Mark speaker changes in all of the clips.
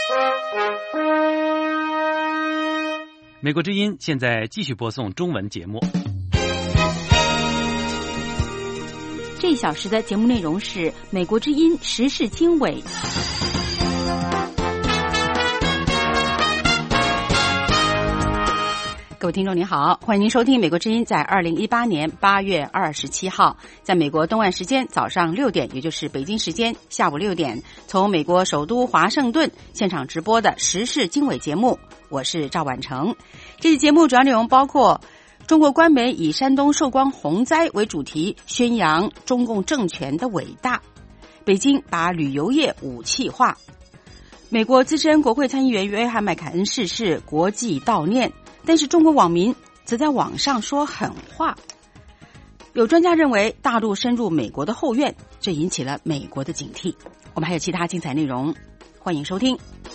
Speaker 1: 美国之音现在继续播送中文节目。
Speaker 2: 这一小时的节目内容是美国之音时事经纬。各位听众您好，欢迎您收听美国之音在2018年8月27号在美国东岸时间早上6点，也就是北京时间下午6点，从美国首都华盛顿现场直播的时事经纬节目，我是赵婉成。这期节目主要内容包括中国官媒以山东寿光洪灾为主题，宣扬中共政权的伟大，北京把旅游业武器化，美国资深国会参议员约翰麦凯恩逝世，国际悼念，但是中国网民则在网上说狠话。有专家认为大陆深入美国的后院，这引起了美国的警惕。我们还有其他精彩内容，欢迎收听。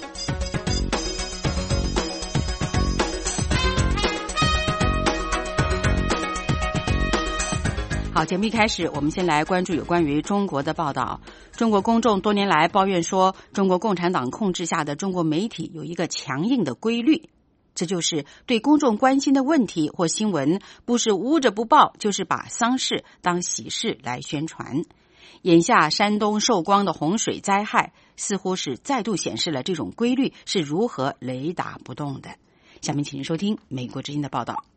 Speaker 2: 好，节目一开始，我们先来关注有关于中国的报道。中国公众多年来抱怨说，中国共产党控制下的中国媒体有一个强硬的规律，这就是对公众关心的问题或新闻，不是捂着不报，就是把丧事当喜事来宣传。眼下山东寿光的洪水灾害，似乎是再度显示了这种规律是如何雷打不动的。下面请您收听美国之音的报道。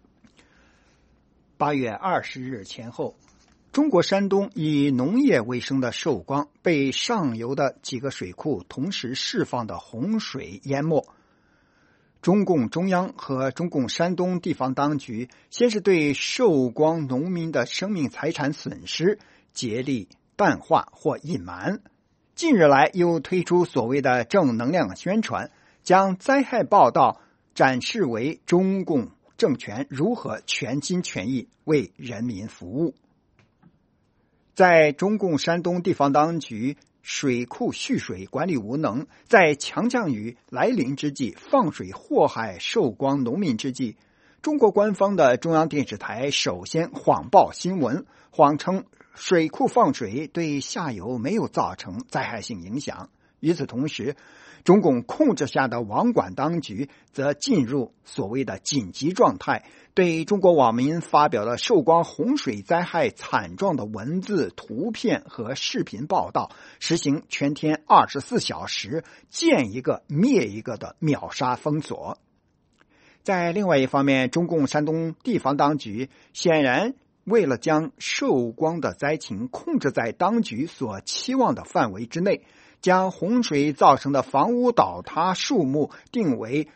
Speaker 3: 8月20日前后，中国山东以农业为生的寿光被上游的几个水库同时释放的洪水淹没。中共中央和中共山东地方当局先是对寿光农民的生命财产损失竭力淡化或隐瞒，近日来又推出所谓的正能量宣传，将灾害报道展示为中共政权如何全心全意为人民服务。在中共山东地方当局水库蓄水管理无能，在强降雨来临之际放水祸害寿光农民之际，中国官方的中央电视台首先谎报新闻，谎称水库放水对下游没有造成灾害性影响。与此同时，中共控制下的网管当局则进入所谓的紧急状态，对中国网民发表了寿光洪水灾害惨状的文字、图片和视频报道，实行全天24小时见一个灭一个的秒杀封锁。在另外一方面，中共山东地方当局显然为了将寿光的灾情控制在当局所期望的范围之内，将洪水造成的房屋倒塌数目定为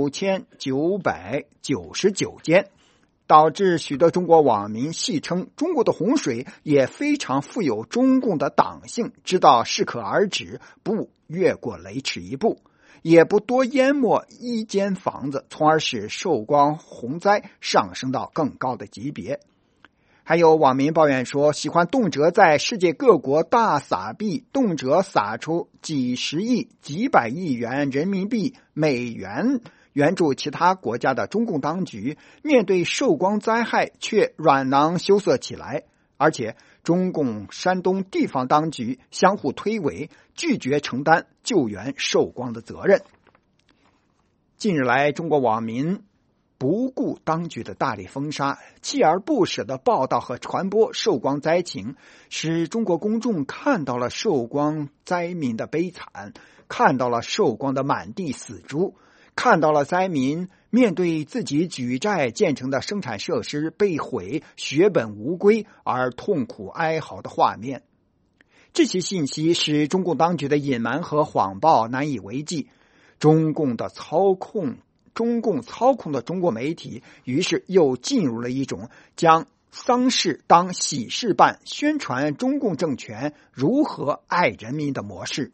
Speaker 3: 9999件，导致许多中国网民戏称中国的洪水也非常富有中共的党性，知道适可而止，不越过雷池一步，也不多淹没一间房子，从而使寿光洪灾上升到更高的级别。还有网民抱怨说，喜欢动辄在世界各国大撒币，动辄撒出几十亿、几百亿元人民币、美元援助其他国家的中共当局，面对寿光灾害却软囊羞涩起来，而且中共山东地方当局相互推诿，拒绝承担救援寿光的责任。近日来，中国网民不顾当局的大力封杀，锲而不舍的报道和传播寿光灾情，使中国公众看到了寿光灾民的悲惨，看到了寿光的满地死猪，看到了灾民面对自己举债建成的生产设施被毁，血本无归而痛苦哀嚎的画面。这些信息使中共当局的隐瞒和谎报难以为继，中共操控的中国媒体于是又进入了一种将丧事当喜事办，宣传中共政权如何爱人民的模式。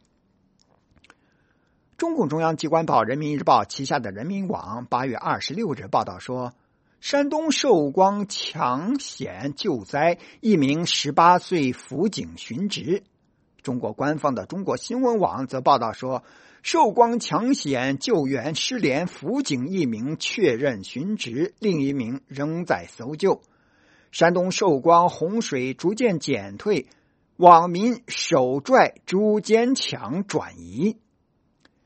Speaker 3: 中共中央机关报人民日报旗下的人民网8月26日报道说，山东寿光抢险救灾，一名18岁辅警殉职。中国官方的中国新闻网则报道说，寿光抢险救援失联，辅警一名确认殉职，另一名仍在搜救。山东寿光洪水逐渐减退，网民手拽猪坚抢转移。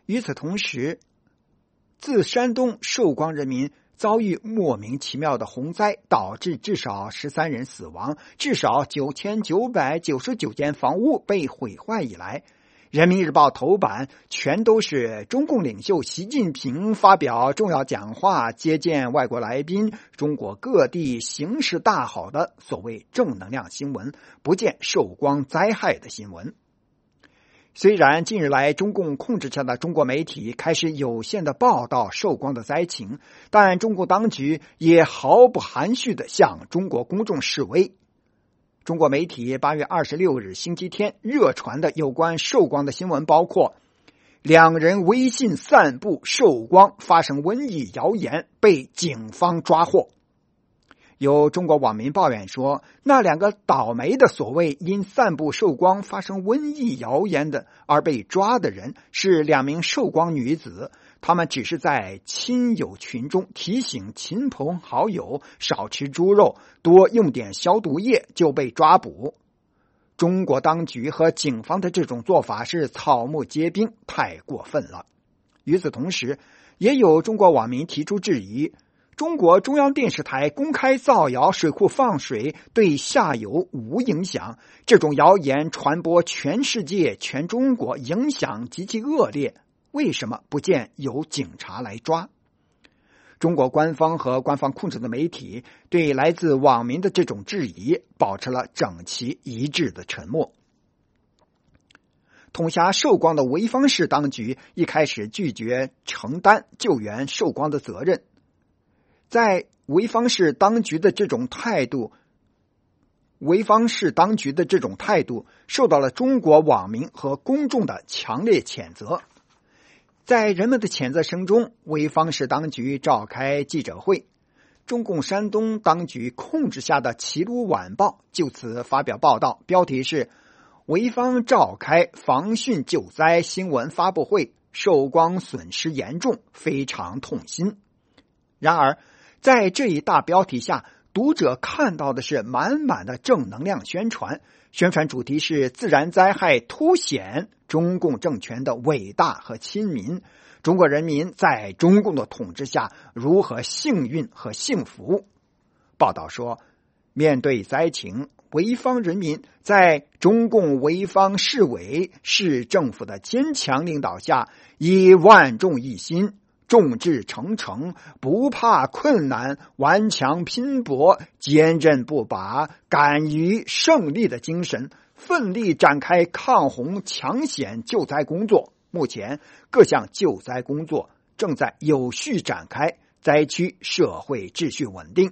Speaker 3: 与此同时，自山东寿光人民遭遇莫名其妙的洪灾，导致至少13人死亡，至少9999间房屋被毁坏以来，人民日报头版全都是中共领袖习近平发表重要讲话、接见外国来宾、中国各地形势大好的所谓正能量新闻，不见寿光灾害的新闻。虽然近日来中共控制下的中国媒体开始有限的报道寿光的灾情，但中共当局也毫不含蓄地向中国公众示威。中国媒体8月26日星期天热传的有关寿光的新闻包括2人微信散布寿光发生瘟疫谣言被警方抓获。有中国网民抱怨说，那2个倒霉的所谓因散布寿光发生瘟疫谣言的而被抓的人是2名寿光女子，他们只是在亲友群中提醒亲朋好友少吃猪肉，多用点消毒液就被抓捕。中国当局和警方的这种做法是草木皆兵，太过分了。与此同时，也有中国网民提出质疑，中国中央电视台公开造谣水库放水对下游无影响，这种谣言传播全世界全中国，影响极其恶劣，为什么不见有警察来抓？中国官方和官方控制的媒体对来自网民的这种质疑保持了整齐一致的沉默。统辖寿光的潍坊市当局一开始拒绝承担救援寿光的责任，在潍坊市当局的这种态度受到了中国网民和公众的强烈谴责。在人们的谴责声中，潍坊市当局召开记者会，中共山东当局控制下的《齐鲁晚报》就此发表报道，标题是潍坊召开防汛救灾新闻发布会，寿光损失严重，非常痛心。然而在这一大标题下，读者看到的是满满的正能量宣传，宣传主题是自然灾害凸显中共政权的伟大和亲民，中国人民在中共的统治下如何幸运和幸福。报道说，面对灾情，潍坊人民在中共潍坊市委市政府的坚强领导下，以万众一心、众志成城、不怕困难、顽强拼搏、坚韧不拔、敢于胜利的精神，奋力展开抗洪抢险救灾工作。目前各项救灾工作正在有序展开，灾区社会秩序稳定。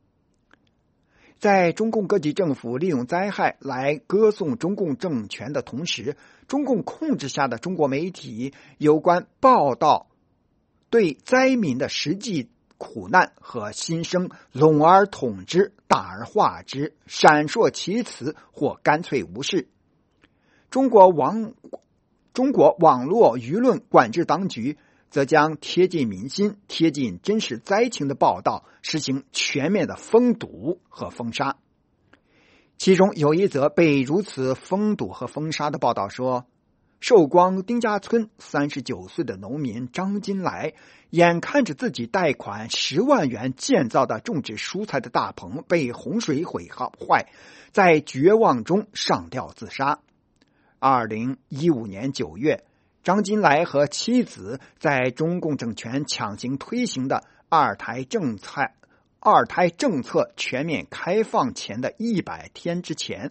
Speaker 3: 在中共各级政府利用灾害来歌颂中共政权的同时，中共控制下的中国媒体有关报道对灾民的实际苦难和心声笼而统之，大而化之，闪烁其词或干脆无视。中国网络舆论管制当局则将贴近民心、贴近真实灾情的报道实行全面的封堵和封杀。其中有一则被如此封堵和封杀的报道说，寿光丁家村39岁的农民张金来，眼看着自己贷款10万元建造的种植蔬菜的大棚被洪水毁坏，在绝望中上吊自杀。2015年9月，张金来和妻子在中共政权强行推行的二胎政策全面开放前的100天之前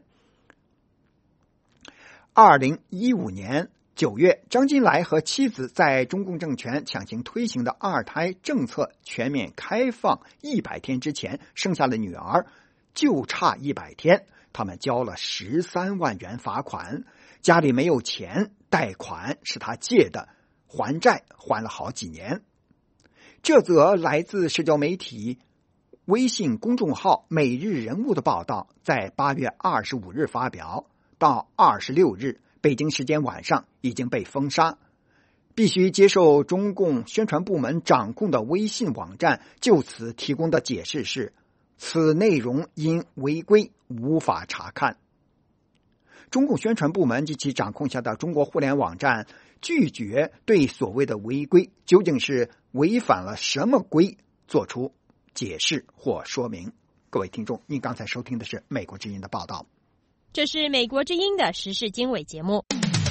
Speaker 3: ，2015年9月，张金来和妻子在中共政权强行推行的二胎政策全面开放100天之前生下了女儿，就差100天，他们交了13万元罚款，家里没有钱，贷款是他借的，还债还了好几年。这则来自社交媒体微信公众号每日人物的报道在8月25日发表，到26日北京时间晚上已经被封杀，必须接受中共宣传部门掌控的微信网站就此提供的解释是，此内容因违规无法查看。中共宣传部门及其掌控下的中国互联网站拒绝对所谓的违规究竟是违反了什么规做出解释或说明。各位听众，您刚才收听的是美国之音的报道。
Speaker 4: 这是美国之音的时事经纬节目。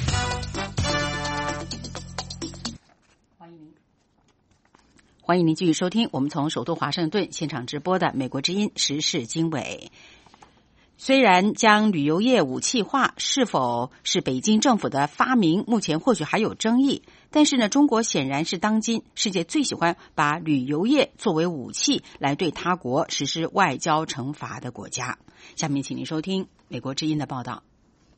Speaker 2: 欢迎您继续收听我们从首都华盛顿现场直播的美国之音时事经纬。虽然将旅游业武器化是否是北京政府的发明，目前或许还有争议，但是呢，中国显然是当今世界最喜欢把旅游业作为武器来对他国实施外交惩罚的国家。下面请您收听美国之音的报道。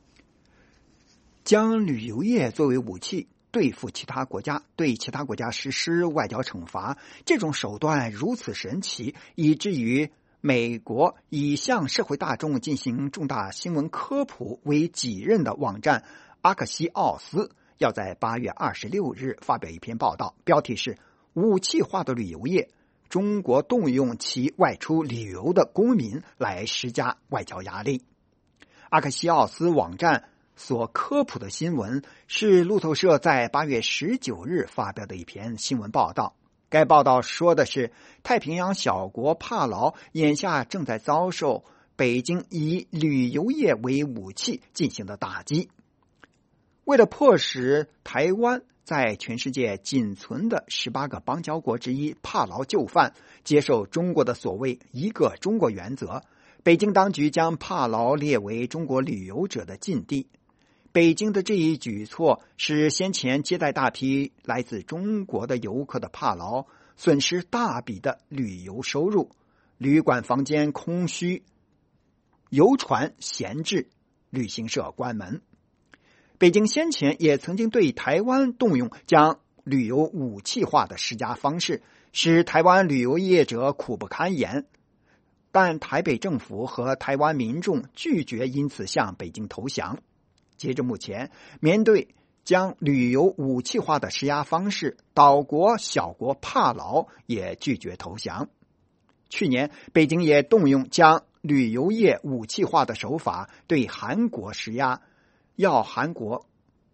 Speaker 3: 将旅游业作为武器对付其他国家，对其他国家实施外交惩罚，这种手段如此神奇，以至于美国以向社会大众进行重大新闻科普为己任的网站阿克西奥斯要在8月26日发表一篇报道，标题是武器化的旅游业，中国动用其外出旅游的公民来施加外交压力。阿克西奥斯网站所科普的新闻是路透社在8月19日发表的一篇新闻报道。该报道说的是，太平洋小国帕劳眼下正在遭受北京以旅游业为武器进行的打击。为了迫使台湾在全世界仅存的18个邦交国之一帕劳就范接受中国的所谓一个中国原则，北京当局将帕劳列为中国旅游者的禁地。北京的这一举措使先前接待大批来自中国的游客的帕劳损失大笔的旅游收入，旅馆房间空虚，游船闲置，旅行社关门。北京先前也曾经对台湾动用将旅游武器化的施加方式，使台湾旅游业者苦不堪言，但台北政府和台湾民众拒绝因此向北京投降。截至目前，面对将旅游武器化的施压方式，岛国小国帕劳也拒绝投降。去年，北京也动用将旅游业武器化的手法对韩国施压，要韩国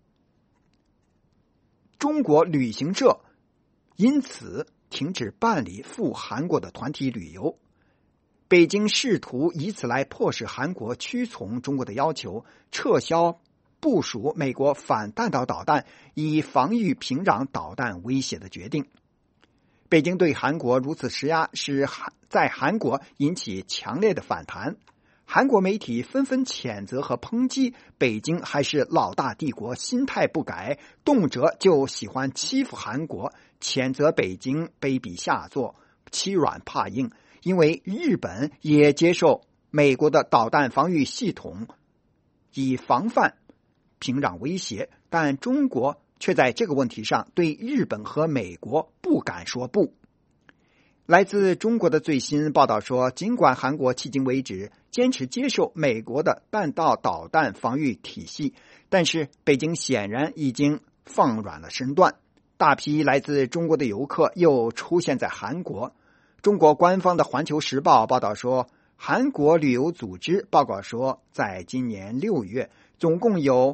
Speaker 3: 中国旅行社因此停止办理赴韩国的团体旅游。北京试图以此来迫使韩国屈从中国的要求，撤销部署美国反弹道导弹以防御平壤导弹威胁的决定。北京对韩国如此施压，使在韩国引起强烈的反弹。韩国媒体纷纷谴责和抨击北京还是老大帝国，心态不改，动辄就喜欢欺负韩国，谴责北京卑鄙下作，欺软怕硬。因为日本也接受美国的导弹防御系统以防范平壤威胁，但中国却在这个问题上对日本和美国不敢说不。来自中国的最新报道说，尽管韩国迄今为止坚持接受美国的弹道导弹防御体系，但是北京显然已经放软了身段。大批来自中国的游客又出现在韩国。中国官方的《环球时报》报道说，韩国旅游组织报告说，在今年6月，总共有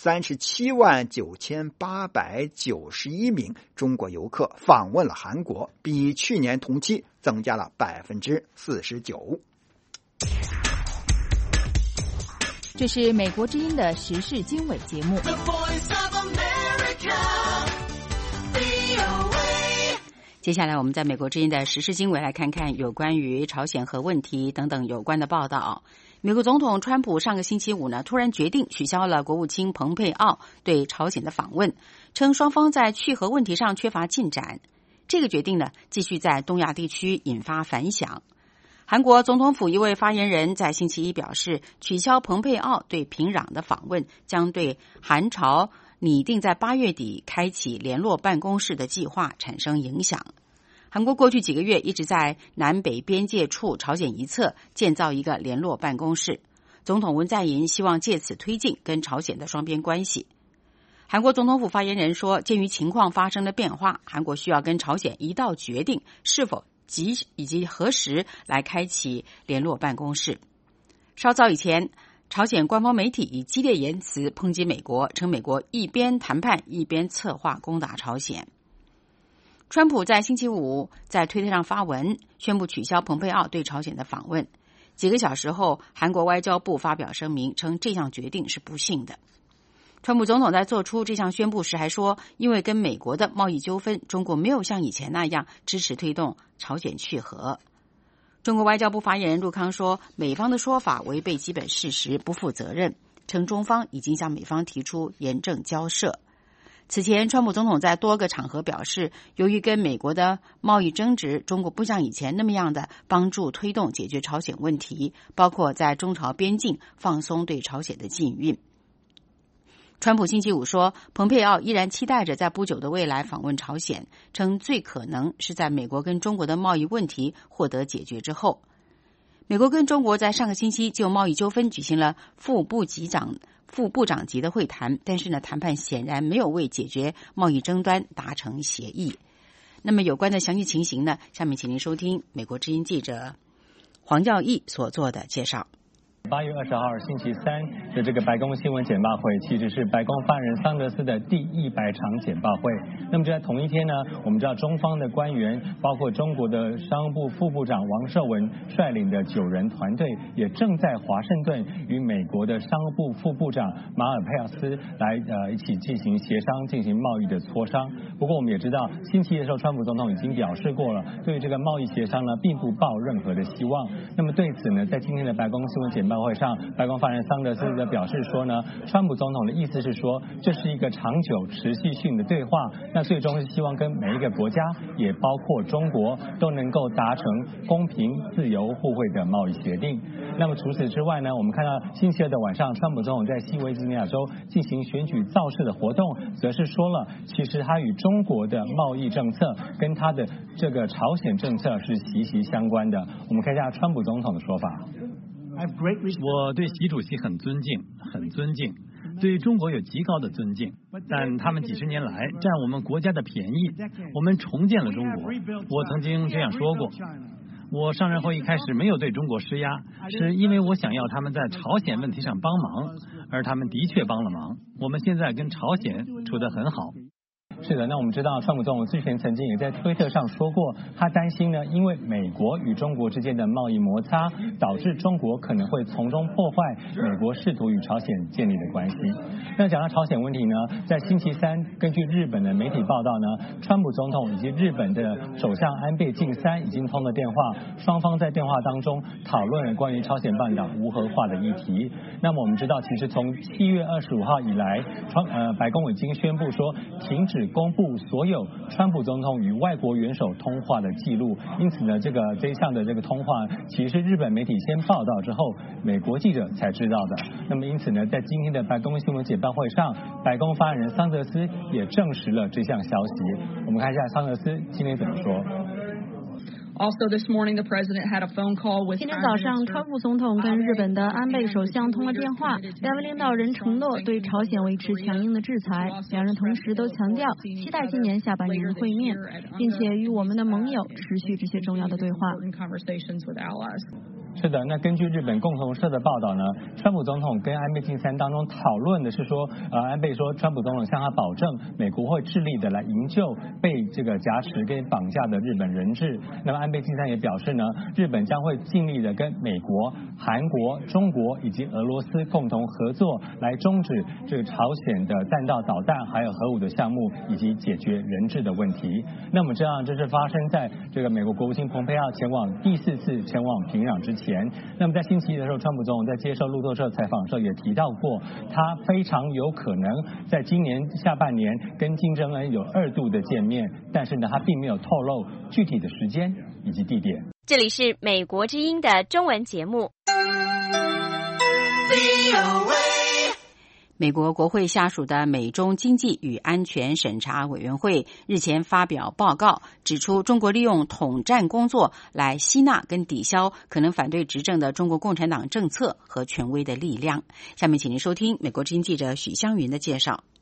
Speaker 3: 379891名中国游客访问了韩国，比去年同期增加了49%。
Speaker 5: 这是美国之音的时事经纬节目。
Speaker 2: 接下来我们在美国之音的时事经纬来看看有关于朝鲜核问题等等有关的报道。美国总统川普上个星期五呢，突然决定取消了国务卿蓬佩奥对朝鲜的访问，称双方在去核问题上缺乏进展。这个决定呢，继续在东亚地区引发反响。韩国总统府一位发言人在星期一表示，取消蓬佩奥对平壤的访问将对韩朝拟定在8月底开启联络办公室的计划产生影响。韩国过去几个月一直在南北边界处朝鲜一侧建造一个联络办公室，总统文在寅希望借此推进跟朝鲜的双边关系。韩国总统府发言人说，鉴于情况发生的变化，韩国需要跟朝鲜一道决定是否以及何时来开启联络办公室。稍早以前， 朝鲜官方媒体以激烈言辞抨击美国，称美国一边谈判一边策划攻打朝鲜。川普在星期五在推特上发文，宣布取消蓬佩奥对朝鲜的访问。几个小时后，韩国外交部发表声明，称这项决定是不幸的。川普总统在做出这项宣布时还说，因为跟美国的贸易纠纷，中国没有像以前那样支持推动朝鲜去核。中国外交部发言人陆康说，美方的说法违背基本事实，不负责任，称中方已经向美方提出严正交涉。此前，川普总统在多个场合表示，由于跟美国的贸易争执，中国不像以前那么样的帮助推动解决朝鲜问题，包括在中朝边境放松对朝鲜的禁运。川普星期五说，蓬佩奥依然期待着在不久的未来访问朝鲜，称最可能是在美国跟中国的贸易问题获得解决之后。美国跟中国在上个星期就贸易纠纷举行了副部长级的会谈，但是呢，谈判显然没有为解决贸易争端达成协议。那么有关的详细情形呢，下面请您收听美国之音记者黄教义所做的介绍。
Speaker 6: 8月20号星期三的这个白宫新闻简报会，其实是白宫发言人桑德斯的第100场简报会。那么就在同一天呢，我们知道中方的官员，包括中国的商务部副部长王受文率领的9人团队，也正在华盛顿与美国的商务部副部长马尔佩奥斯来一起进行协商，进行贸易的磋商。不过我们也知道，星期一的时候，川普总统已经表示过了，对于这个贸易协商呢，并不抱任何的希望。那么对此呢，在今天的白宫新闻简报会上，白宫发言人桑德斯的表示说呢，川普总统的意思是说，这是一个长久持续性的对话，那最终是希望跟每一个国家，也包括中国，都能够达成公平、自由、互惠的贸易协定。那么除此之外呢，我们看到星期二的晚上，川普总统在西维吉尼亚州进行选举造势的活动，则是说了，其实他与中国的贸易政策跟他的这个朝鲜政策是息息相关的。我们看一下川普总统的说法。
Speaker 7: 我对习主席很尊敬，对中国有极高的尊敬，但他们几十年来占我们国家的便宜，我们重建了中国。我曾经这样说过，我上任后一开始没有对中国施压，是因为我想要他们在朝鲜问题上帮忙，而他们的确帮了忙。我们现在跟朝鲜处得很好。
Speaker 6: 是的，那我们知道川普总统之前曾经也在推特上说过，他担心呢，因为美国与中国之间的贸易摩擦，导致中国可能会从中破坏美国试图与朝鲜建立的关系。那讲到朝鲜问题呢，在星期三，根据日本的媒体报道呢，川普总统以及日本的首相安倍晋三已经通了电话，双方在电话当中讨论了关于朝鲜半岛无核化的议题。那么我们知道，其实从7月25号以来，白宫已经宣布说停止公布所有川普总统与外国元首通话的记录，因此呢，这一项的这个通话，其实是日本媒体先报道之后，美国记者才知道的。那么因此呢，在今天的白宫新闻简报会上，白宫发言人桑德斯也证实了这项消息。我们看一下桑德斯今天怎么说。
Speaker 8: 今天早上，川普总统跟日本的安倍首相通了电话，两位领导人承诺对朝鲜维持强硬的制裁。两人同时都强调期待今年下半年的会面，并且与我们的盟友持续这些重要的对话。
Speaker 6: 是的，那根据日本共同社的报道呢，川普总统跟安倍晋三当中讨论的是说，安倍说川普总统向他保证，美国会致力的来营救被这个挟持跟绑架的日本人质。那么安倍晋三也表示呢，日本将会尽力的跟美国、韩国、中国以及俄罗斯共同合作，来终止这个朝鲜的弹道导弹还有核武的项目，以及解决人质的问题。那么这是发生在这个美国国务卿蓬佩奥前往第4次前往平壤之前。那么在星期一的时候，川普总统在接受路透社采访的时候也提到过，他非常有可能在今年下半年跟金正恩有2度的见面，但是呢，他并没有透露具体的时间以及地点。
Speaker 4: 这里是美国之音的中文节目。
Speaker 2: 美国国会下属的美中经济与安全审查委员会日前发表报告，指出中国利用统战工作来吸纳跟抵消可能反对执政的中国共产党政策和权威的力量。下面请您收听美国之音记者许湘云的介绍。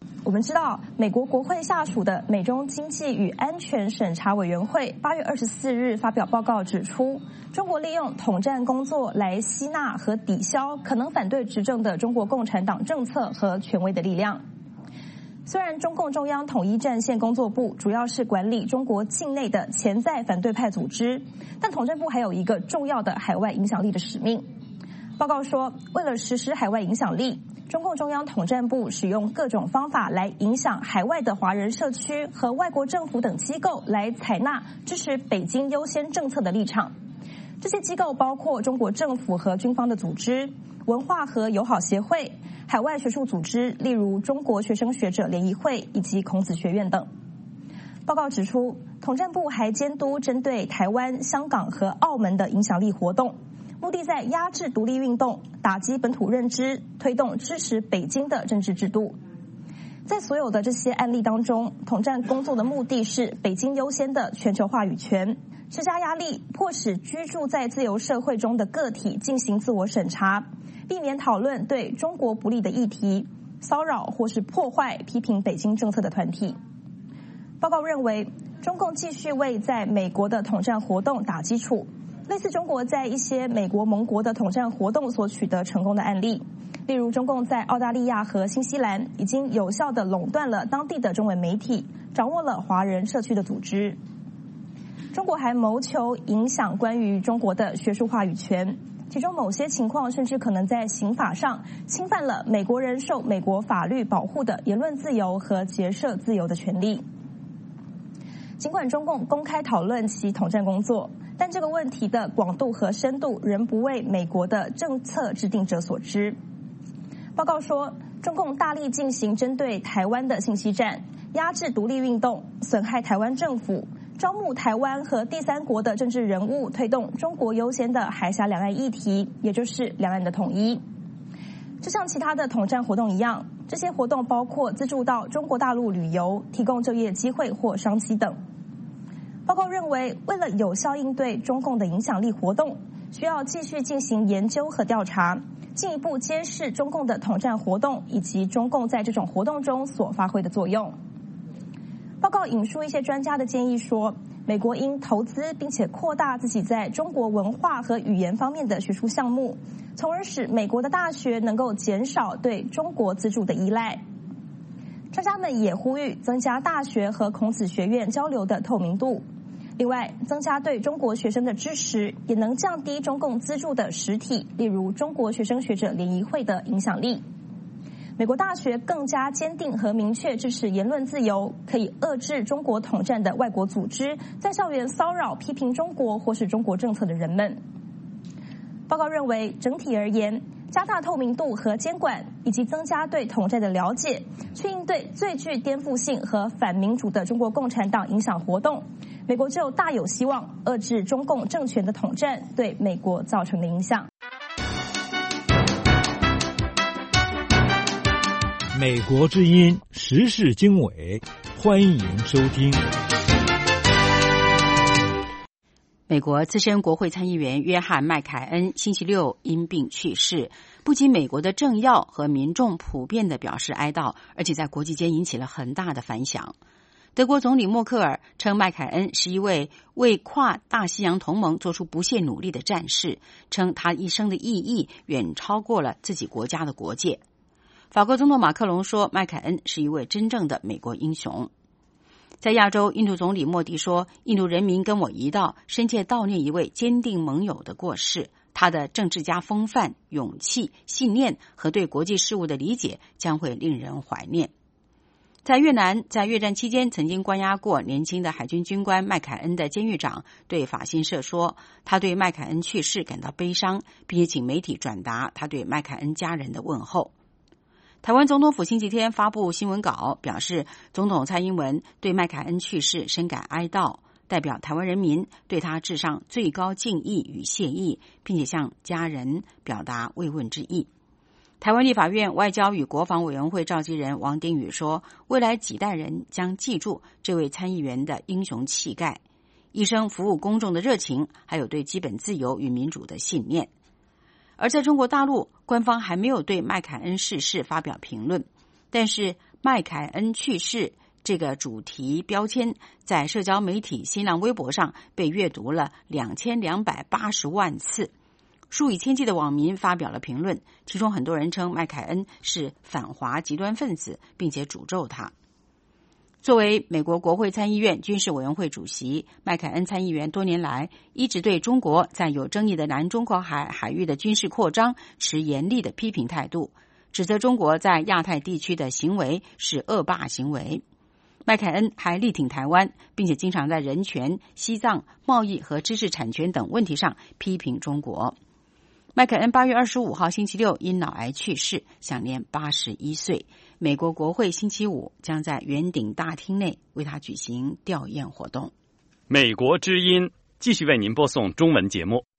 Speaker 9: 我们知道，美国国会下属的美中经济与安全审查委员会8月24日发表报告指出，中国利用统战工作来吸纳和抵消可能反对执政的中国共产党政策和权威的力量。虽然中共中央统一战线工作部主要是管理中国境内的潜在反对派组织，但统战部还有一个重要的海外影响力的使命。报告说，为了实施海外影响力，中共中央统战部使用各种方法来影响海外的华人社区和外国政府等机构来采纳支持北京优先政策的立场。这些机构包括中国政府和军方的组织、文化和友好协会、海外学术组织，例如中国学生学者联谊会以及孔子学院等。报告指出，统战部还监督针对台湾、香港和澳门的影响力活动，目的在压制独立运动、打击本土认知、推动支持北京的政治制度。在所有的这些案例当中，统战工作的目的是北京优先的全球话语权，施加压力，迫使居住在自由社会中的个体进行自我审查，避免讨论对中国不利的议题，骚扰或是破坏批评北京政策的团体。报告认为，中共继续为在美国的统战活动打基础，类似中国在一些美国盟国的统战活动所取得成功的案例，例如中共在澳大利亚和新西兰已经有效地垄断了当地的中文媒体，掌握了华人社区的组织。中国还谋求影响关于中国的学术话语权，其中某些情况甚至可能在刑法上侵犯了美国人受美国法律保护的言论自由和结社自由的权利。尽管中共公开讨论其统战工作，但这个问题的广度和深度仍不为美国的政策制定者所知。报告说，中共大力进行针对台湾的信息战，压制独立运动，损害台湾政府，招募台湾和第三国的政治人物，推动中国优先的海峡两岸议题，也就是两岸的统一。就像其他的统战活动一样，这些活动包括资助到中国大陆旅游、提供就业机会或商机等。报告认为，为了有效应对中共的影响力活动，需要继续进行研究和调查，进一步揭示中共的统战活动以及中共在这种活动中所发挥的作用。报告引述一些专家的建议说，美国应投资并且扩大自己在中国文化和语言方面的学术项目，从而使美国的大学能够减少对中国资助的依赖。专家们也呼吁增加大学和孔子学院交流的透明度，另外增加对中国学生的支持，也能降低中共资助的实体，例如中国学生学者联谊会的影响力。美国大学更加坚定和明确支持言论自由，可以遏制中国统战的外国组织在校园骚扰批评中国或是中国政策的人们。报告认为，整体而言，加大透明度和监管，以及增加对统战的了解，去应对最具颠覆性和反民主的中国共产党影响活动，美国就大有希望遏制中共政权的统战对美国造成的影响。
Speaker 10: 美国之音时事经纬，欢迎收听。
Speaker 2: 美国资深国会参议员约翰·麦凯恩星期六因病去世，不仅美国的政要和民众普遍地表示哀悼，而且在国际间引起了很大的反响。德国总理默克尔称麦凯恩是一位为跨大西洋同盟做出不懈努力的战士，称他一生的意义远超过了自己国家的国界。法国总统马克龙说，麦凯恩是一位真正的美国英雄。在亚洲，印度总理莫迪说，印度人民跟我一道深切悼念一位坚定盟友的过世，他的政治家风范、勇气、信念和对国际事务的理解将会令人怀念。在越南，在越战期间曾经关押过年轻的海军军官麦凯恩的监狱长对法新社说，他对麦凯恩去世感到悲伤，并且请媒体转达他对麦凯恩家人的问候。台湾总统府星期天发布新闻稿，表示总统蔡英文对麦凯恩去世深感哀悼，代表台湾人民对他致上最高敬意与谢意，并且向家人表达慰问之意。台湾立法院外交与国防委员会召集人王定宇说，未来几代人将记住这位参议员的英雄气概，一生服务公众的热情，还有对基本自由与民主的信念。而在中国大陆，官方还没有对麦凯恩逝世发表评论，但是麦凯恩去世这个主题标签在社交媒体新浪微博上被阅读了2280万次，数以千计的网民发表了评论，其中很多人称麦凯恩是反华极端分子，并且诅咒他。作为美国国会参议院军事委员会主席，麦凯恩参议员多年来一直对中国在有争议的南中国海域的军事扩张持严厉的批评态度，指责中国在亚太地区的行为是恶霸行为。麦凯恩还力挺台湾，并且经常在人权、西藏、贸易和知识产权等问题上批评中国。麦凯恩8月25号星期六因脑癌去世，享年81岁。美国国会星期五将在圆顶大厅内为他举行吊唁活动。
Speaker 1: 美国之音继续为您播送中文节目。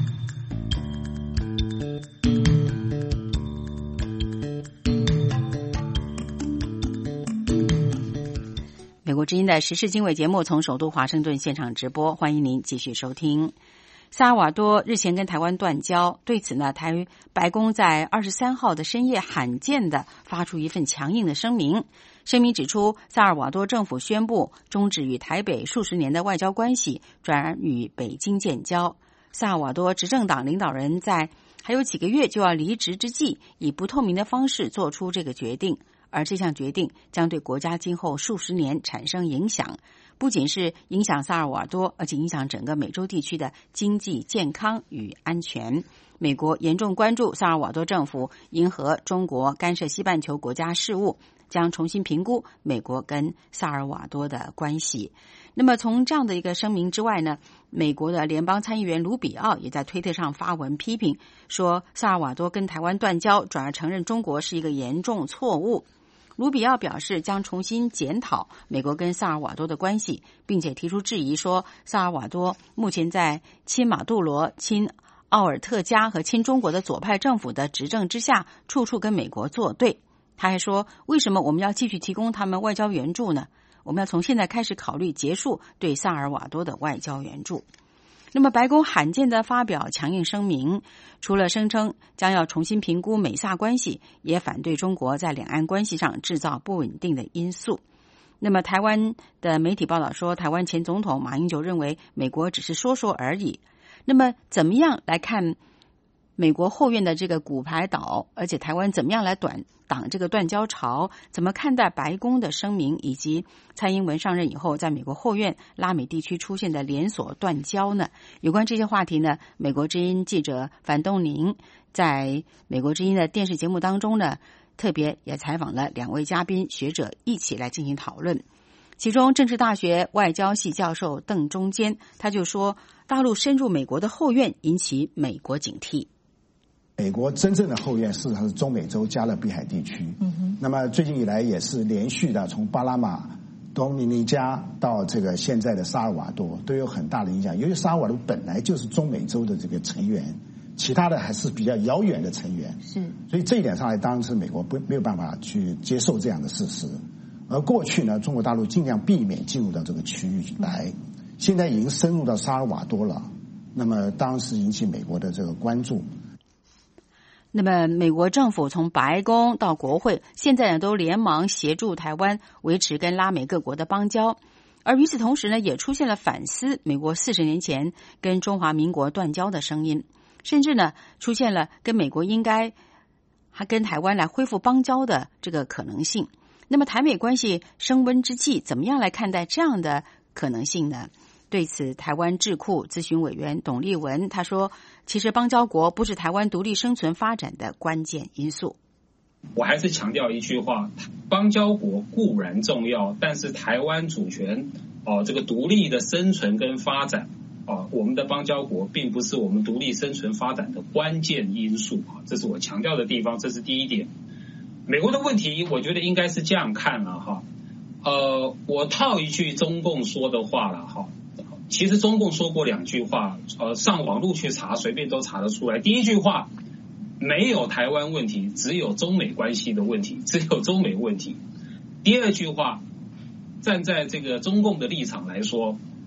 Speaker 2: 美国之音的时事经纬节目从首都华盛顿现场直播，欢迎您继续收听。萨尔瓦多日前跟台湾断交，对此呢，白宫在23号的深夜罕见的发出一份强硬的声明。声明指出，萨尔瓦多政府宣布终止与台北数十年的外交关系，转而与北京建交。萨尔瓦多执政党领导人在还有几个月就要离职之际，以不透明的方式做出这个决定，而这项决定将对国家今后数十年产生影响。不仅是影响萨尔瓦多，而且影响整个美洲地区的经济、健康与安全。美国严重关注萨尔瓦多政府迎合中国干涉西半球国家事务，将重新评估美国跟萨尔瓦多的关系。那么从这样的一个声明之外呢，美国的联邦参议员卢比奥也在推特上发文批评，说萨尔瓦多跟台湾断交，转而承认中国是一个严重错误。卢比奥表示将重新检讨美国跟萨尔瓦多的关系，并且提出质疑，说萨尔瓦多目前在亲马杜罗、亲奥尔特加和亲中国的左派政府的执政之下，处处跟美国作对。他还说，为什么我们要继续提供他们外交援助呢？我们要从现在开始考虑结束对萨尔瓦多的外交援助。那么白宫罕见的发表强硬声明，除了声称将要重新评估美萨关系，也反对中国在两岸关系上制造不稳定的因素。那么台湾的媒体报道说，台湾前总统马英九认为美国只是说说而已。那么怎么样来看美国后院的这个骨牌岛，而且台湾怎么样来挡这个断交潮？怎么看待白宫的声明，以及蔡英文上任以后在美国后院拉美地区出现的连锁断交呢？有关这些话题呢，美国之音记者樊东宁在美国之音的电视节目当中呢，特别也采访了2位嘉宾学者一起来进行讨论。其中政治大学外交系教授邓中坚他就说，大陆深入美国的后院引起美国警惕。
Speaker 11: 美国真正的后院事实上是中美洲加勒比海地区，那么最近以来也是连续的从巴拿马、多米尼加到这个现在的萨尔瓦多都有很大的影响。由于萨尔瓦多本来就是中美洲的这个成员，其他的还是比较遥远的成员，所以这一点上来当然是美国没有办法去接受这样的事实。而过去呢，中国大陆尽量避免进入到这个区域来，现在已经深入到萨尔瓦多了，那么当时引起美国的这个关注。
Speaker 2: 那么美国政府从白宫到国会，现在呢都连忙协助台湾维持跟拉美各国的邦交，而与此同时呢，也出现了反思美国40年前跟中华民国断交的声音，甚至呢出现了跟美国应该还跟台湾来恢复邦交的这个可能性。那么台美关系升温之际，怎么样来看待这样的可能性呢？对此，台湾智库咨询委员董立文他说，其实邦交国不是台湾独立生存发展的关键因素。
Speaker 12: 我还是强调一句话，邦交国固然重要，但是台湾主权这个独立的生存跟发展我们的邦交国并不是我们独立生存发展的关键因素这是我强调的地方，这是第一点。美国的问题我觉得应该是这样看了我套一句中共说的话了其实中共说过2句话，上网路去查，随便都查得出来。第一句话，没有台湾问题，只有中美关系的问题，只有中美问题。第二句话，站在这个中共的立场来说，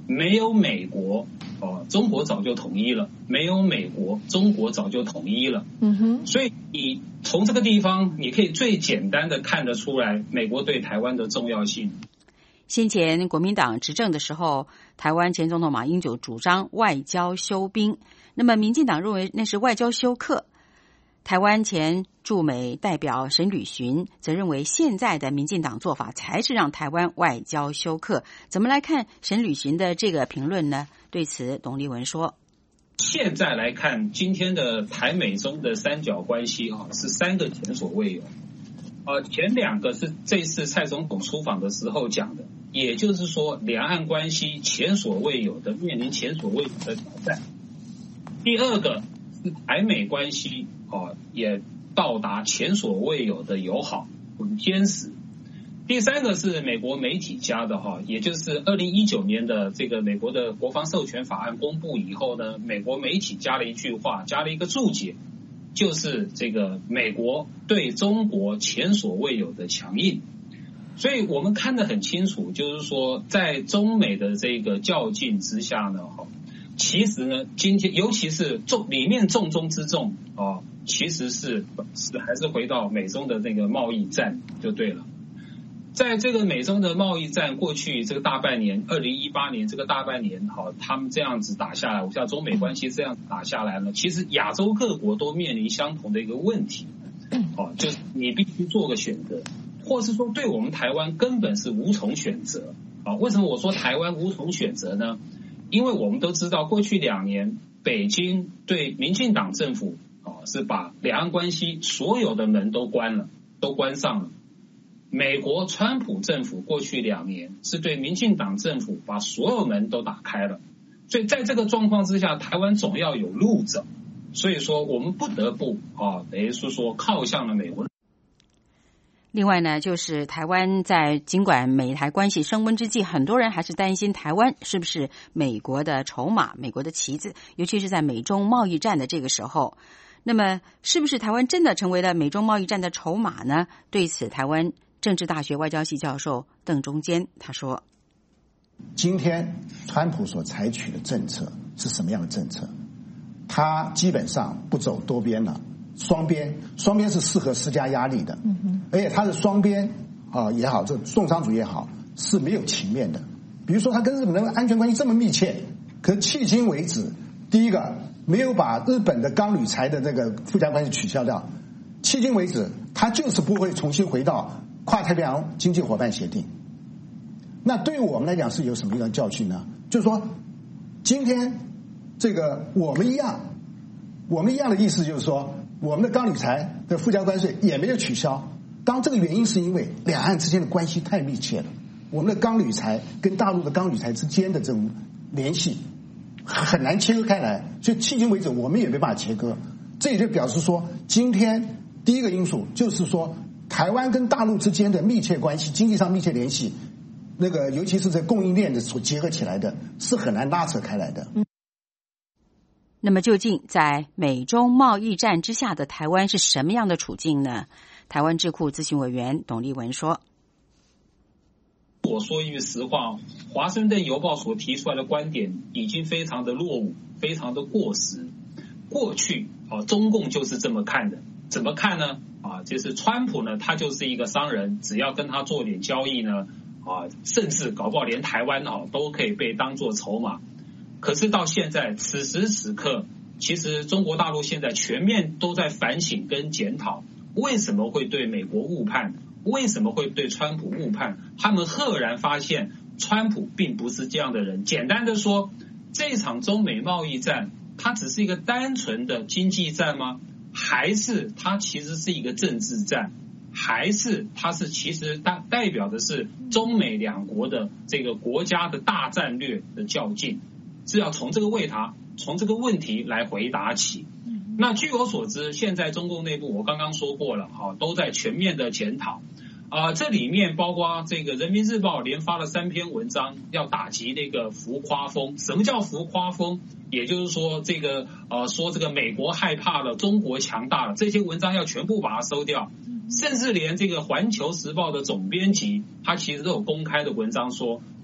Speaker 12: 没有美国中国早就统一了，没有美国中国早就统一了。所以你从这个地方你可以最简单的看得出来美国对台湾的重要性。
Speaker 2: 先前国民党执政的时候，台湾前总统马英九主张外交休兵，那么民进党认为那是外交休克。台湾前驻美代表沈履巡则认为现在的民进党做法才是让台湾外交休克。怎么来看沈履巡的这个评论呢？对此董立文说，
Speaker 12: 现在来看今天的台美中的三角关系是3个前所未有。前2个是这次蔡总统出访的时候讲的，也就是说两岸关系前所未有的面临前所未有的挑战。第2个是台美关系也到达前所未有的友好稳坚实。第3个是美国媒体加的也就是2019年的这个美国的国防授权法案公布以后呢，美国媒体加了一句话，加了一个注解，就是这个美国对中国前所未有的强硬。所以我们看得很清楚，就是说在中美的这个较劲之下呢，其实呢今天尤其是里面重中之重其实是还是回到美中的那个贸易战就对了。在这个美中的贸易战过去这个大半年，2018年这个大半年他们这样子打下来，像中美关系这样打下来呢，其实亚洲各国都面临相同的一个问题，就是你必须做个选择，或是说对我们台湾根本是无从选择。为什么我说台湾无从选择呢？因为我们都知道过去2年北京对民进党政府是把两岸关系所有的门都关了，都关上了。美国川普政府过去2年是对民进党政府把所有门都打开了，所以在这个状况之下，台湾总要有路走，所以说我们不得不等于是说靠向了美国。
Speaker 2: 另外呢，就是台湾在尽管美台关系升温之际，很多人还是担心台湾是不是美国的筹码，美国的棋子，尤其是在美中贸易战的这个时候。那么是不是台湾真的成为了美中贸易战的筹码呢？对此，台湾政治大学外交系教授邓中坚他说，
Speaker 11: 今天川普所采取的政策是什么样的政策？他基本上不走多边了，双边是适合施加压力的，而且他的双边也好，这重商主也好，是没有情面的。比如说他跟日本的安全关系这么密切，可迄今为止，第一个没有把日本的钢铝材的这个附加关系取消掉，迄今为止他就是不会重新回到跨太平洋经济伙伴协定。那对于我们来讲是有什么样的教训呢？就是说今天这个我们一样的意思就是说，我们的钢铝材的附加关税也没有取消。当这个原因是因为两岸之间的关系太密切了，我们的钢铝材跟大陆的钢铝材之间的这种联系很难切割开来，所以迄今为止我们也没办法切割。这也就表示说，今天第一个因素就是说，台湾跟大陆之间的密切关系，经济上密切联系，那个尤其是在供应链的所结合起来的，是很难拉扯开来的。
Speaker 2: 那么究竟在美中贸易战之下的台湾是什么样的处境呢？台湾智库咨询委员董立文说，
Speaker 12: 我说一句实话，华盛顿邮报所提出来的观点已经非常的落伍，非常的过时。过去中共就是这么看的，怎么看呢？就是川普呢，他就是一个商人，只要跟他做点交易呢，甚至搞不好连台湾都可以被当作筹码。可是到现在此时此刻，其实中国大陆现在全面都在反省跟检讨，为什么会对美国误判，为什么会对川普误判？他们赫然发现川普并不是这样的人。简单的说，这场中美贸易战它只是一个单纯的经济战吗？还是它其实是一个政治战？还是它是其实代表的是中美两国的这个国家的大战略的较劲？是要从这个问题来回答起。那据我所知，现在中共内部我刚刚说过了都在全面的检讨。这里面包括这个人民日报连发了3篇文章，要打击那个浮夸风。什么叫浮夸风？也就是说这个说这个美国害怕了，中国强大了，这些文章要全部把它收掉。甚至连这个环球时报的总编辑他其实都有公开的文章说，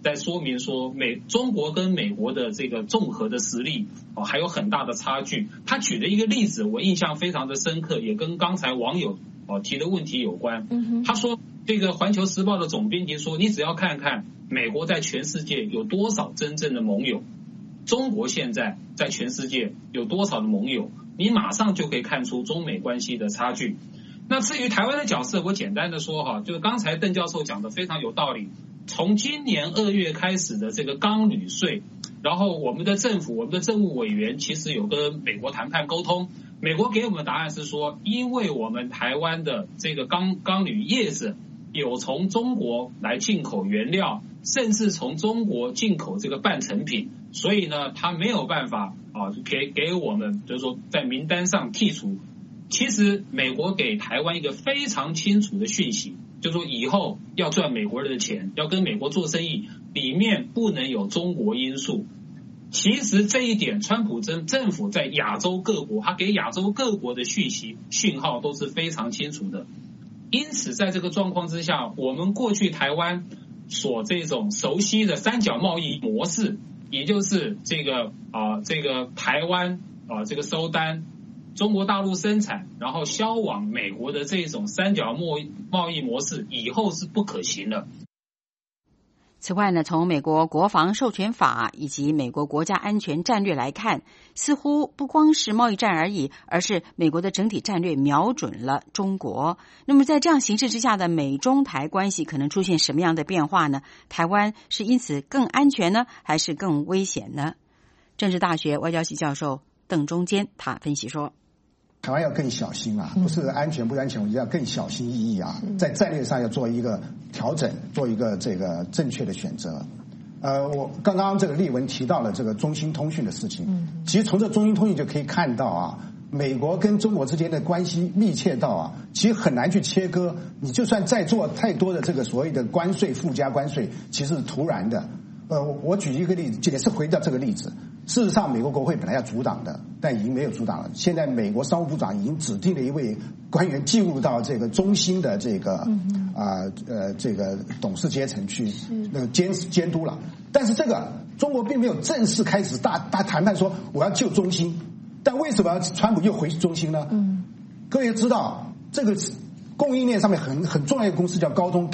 Speaker 12: 在说明说中国跟美国的这个综合的实力还有很大的差距。他举的一个例子我印象非常的深刻，也跟刚才网友提的问题有关。他说这个《环球时报》的总编辑说，你只要看看美国在全世界有多少真正的盟友，中国现在在全世界有多少的盟友，你马上就可以看出中美关系的差距。那至于台湾的角色，我简单的说就是刚才邓教授讲的非常有道理。从今年2月开始的这个钢铝税，然后我们的政府，我们的政务委员其实有跟美国谈判沟通，美国给我们的答案是说，因为我们台湾的这个钢铝业者有从中国来进口原料，甚至从中国进口这个半成品，所以呢，他没有办法给我们就是说在名单上剔除。其实美国给台湾一个非常清楚的讯息，就是说以后要赚美国人的钱，要跟美国做生意，里面不能有中国因素。其实这一点，川普政府在亚洲各国，他给亚洲各国的讯号都是非常清楚的。因此在这个状况之下，我们过去台湾所这种熟悉的三角贸易模式，也就是这个台湾这个收单，中国大陆生产，然后销往美国的这种三角贸易模式，以后是不可行的。
Speaker 2: 此外呢，从美国国防授权法以及美国国家安全战略来看，似乎不光是贸易战而已，而是美国的整体战略瞄准了中国。那么在这样形势之下的美中台关系可能出现什么样的变化呢？台湾是因此更安全呢，还是更危险呢？政治大学外交系教授邓中坚他分析说，
Speaker 11: 台湾要更小心啊，不是安全不安全，我们要更小心翼翼啊，在战略上要做一个调整，做一个这个正确的选择。我刚刚这个立文提到了这个中兴通讯的事情，其实从这中兴通讯就可以看到啊，美国跟中国之间的关系密切到啊，其实很难去切割。你就算再做太多的这个所谓的关税、附加关税，其实是突然的。我举一个例子，也是回到这个例子。事实上，美国国会本来要阻挡的，但已经没有阻挡了。现在美国商务部长已经指定了一位官员进入到这个中兴的这个这个董事阶层去监督了。但是这个中国并没有正式开始大谈判说我要救中兴，但为什么川普又回中兴呢？各位知道这个供应链上面很重要的公司叫高通